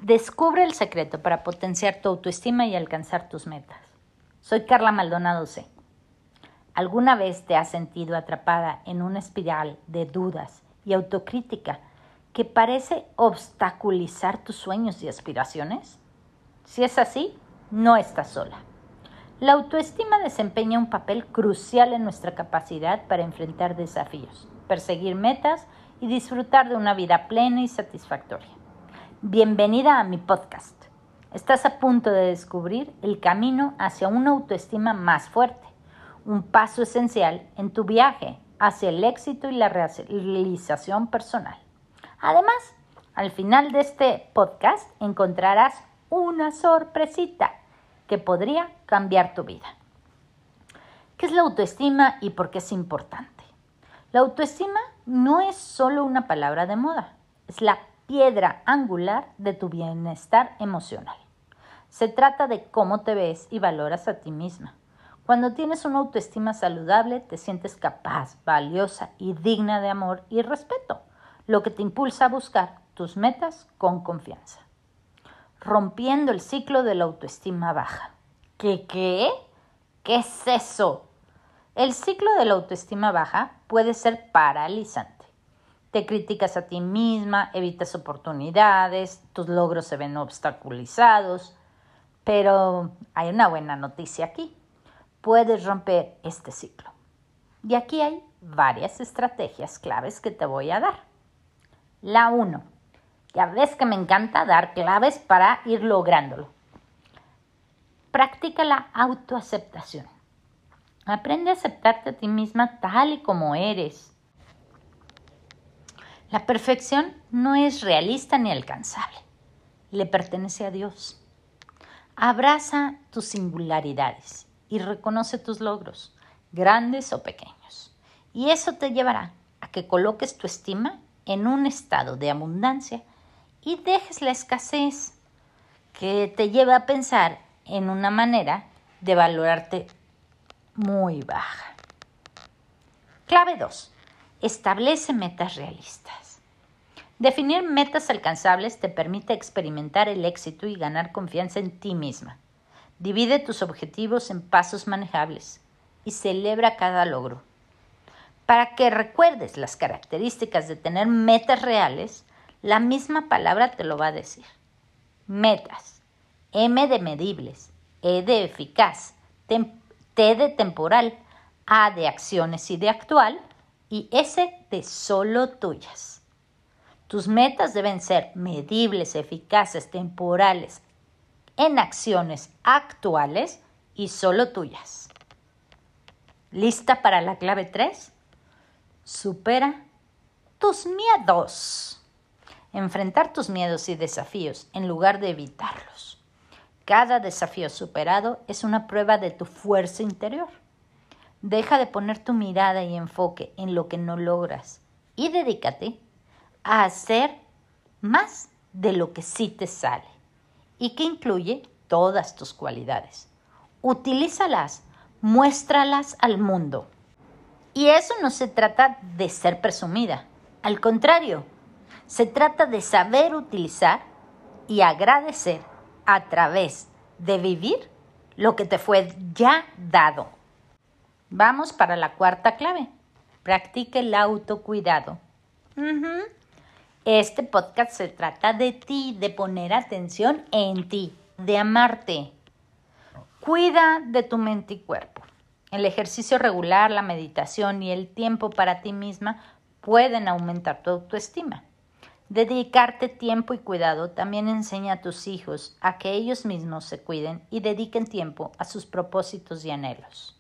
Descubre el secreto para potenciar tu autoestima y alcanzar tus metas. Soy Carla Maldonado C. ¿Alguna vez te has sentido atrapada en una espiral de dudas y autocrítica que parece obstaculizar tus sueños y aspiraciones? Si es así, no estás sola. La autoestima desempeña un papel crucial en nuestra capacidad para enfrentar desafíos, perseguir metas y disfrutar de una vida plena y satisfactoria. Bienvenida a mi podcast. Estás a punto de descubrir el camino hacia una autoestima más fuerte, un paso esencial en tu viaje hacia el éxito y la realización personal. Además, al final de este podcast encontrarás una sorpresita que podría cambiar tu vida. ¿Qué es la autoestima y por qué es importante? La autoestima no es solo una palabra de moda, es la piedra angular de tu bienestar emocional. Se trata de cómo te ves y valoras a ti misma. Cuando tienes una autoestima saludable, te sientes capaz, valiosa y digna de amor y respeto, lo que te impulsa a buscar tus metas con confianza. Rompiendo el ciclo de la autoestima baja. ¿Qué? ¿Qué es eso? El ciclo de la autoestima baja puede ser paralizante. Te criticas a ti misma, evitas oportunidades, tus logros se ven obstaculizados. Pero hay una buena noticia aquí. Puedes romper este ciclo. Y aquí hay varias estrategias claves que te voy a dar. La 1. Ya ves que me encanta dar claves para ir lográndolo. Practica la autoaceptación. Aprende a aceptarte a ti misma tal y como eres. La perfección no es realista ni alcanzable. Le pertenece a Dios. Abraza tus singularidades y reconoce tus logros, grandes o pequeños. Y eso te llevará a que coloques tu estima en un estado de abundancia y dejes la escasez que te lleva a pensar en una manera de valorarte muy baja. Clave 2. Establece metas realistas. Definir metas alcanzables te permite experimentar el éxito y ganar confianza en ti misma. Divide tus objetivos en pasos manejables y celebra cada logro. Para que recuerdes las características de tener metas reales, la misma palabra te lo va a decir. Metas. M de medibles, E de eficaz, T de temporal, A de acciones y de actual y S de solo tuyas. Tus metas deben ser medibles, eficaces, temporales, en acciones actuales y solo tuyas. ¿Lista para la clave 3? Supera tus miedos. Enfrentar tus miedos y desafíos en lugar de evitarlos. Cada desafío superado es una prueba de tu fuerza interior. Deja de poner tu mirada y enfoque en lo que no logras y dedícate a hacer más de lo que sí te sale y que incluye todas tus cualidades. Utilízalas, muéstralas al mundo. Y eso no se trata de ser presumida, al contrario, se trata de saber utilizar y agradecer a través de vivir lo que te fue ya dado. Vamos para la cuarta clave. Practica el autocuidado. Este podcast se trata de ti, de poner atención en ti, de amarte. Cuida de tu mente y cuerpo. El ejercicio regular, la meditación y el tiempo para ti misma pueden aumentar tu autoestima. Dedicarte tiempo y cuidado también enseña a tus hijos a que ellos mismos se cuiden y dediquen tiempo a sus propósitos y anhelos.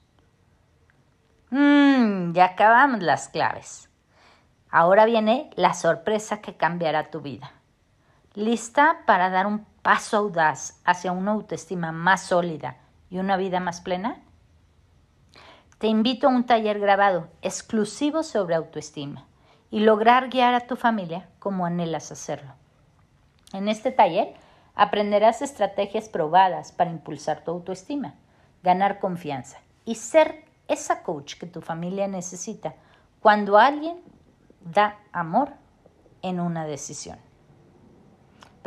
Ya acabamos las claves. Ahora viene la sorpresa que cambiará tu vida. ¿Lista para dar un paso audaz hacia una autoestima más sólida y una vida más plena? Te invito a un taller grabado exclusivo sobre autoestima y lograr guiar a tu familia como anhelas hacerlo. En este taller aprenderás estrategias probadas para impulsar tu autoestima, ganar confianza y ser esa coach que tu familia necesita cuando alguien da amor en una decisión.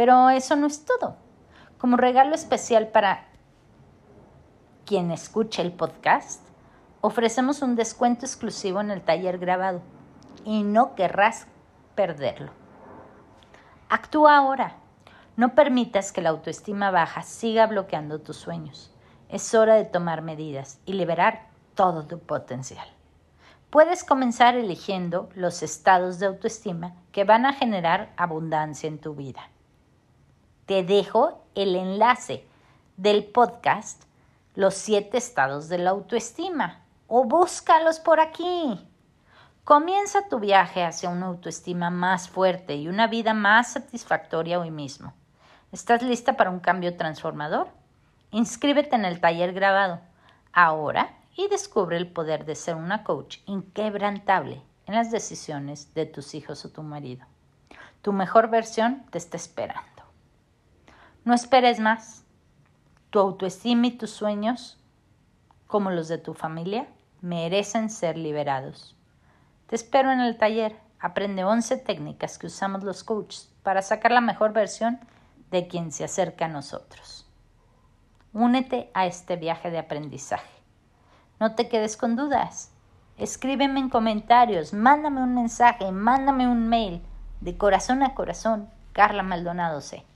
Pero eso no es todo. Como regalo especial para quien escuche el podcast, ofrecemos un descuento exclusivo en el taller grabado y no querrás perderlo. Actúa ahora. No permitas que la autoestima baja siga bloqueando tus sueños. Es hora de tomar medidas y liberar todo tu potencial. Puedes comenzar eligiendo los estados de autoestima que van a generar abundancia en tu vida. Te dejo el enlace del podcast Los 7 estados de la autoestima o búscalos por aquí. Comienza tu viaje hacia una autoestima más fuerte y una vida más satisfactoria hoy mismo. ¿Estás lista para un cambio transformador? Inscríbete en el taller grabado ahora y descubre el poder de ser una coach inquebrantable en las decisiones de tus hijos o tu marido. Tu mejor versión te está esperando. No esperes más. Tu autoestima y tus sueños, como los de tu familia, merecen ser liberados. Te espero en el taller. Aprende 11 técnicas que usamos los coaches para sacar la mejor versión de quien se acerca a nosotros. Únete a este viaje de aprendizaje. No te quedes con dudas. Escríbeme en comentarios, mándame un mensaje, mándame un mail. De corazón a corazón, Carla Maldonado C.